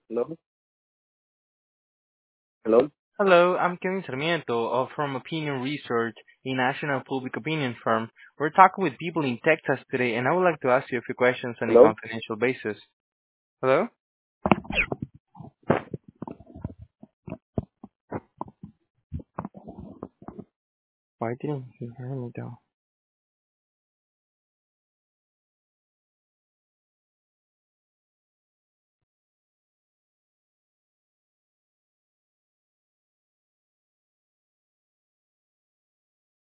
Hello? Hello? Hello, I'm Kevin Sarmiento from Opinion Research, a national public opinion firm. We're talking with people in Texas today, and I would like to ask you a few questions on a Hello? confidential basis. Hello? Why didn't you hear me though?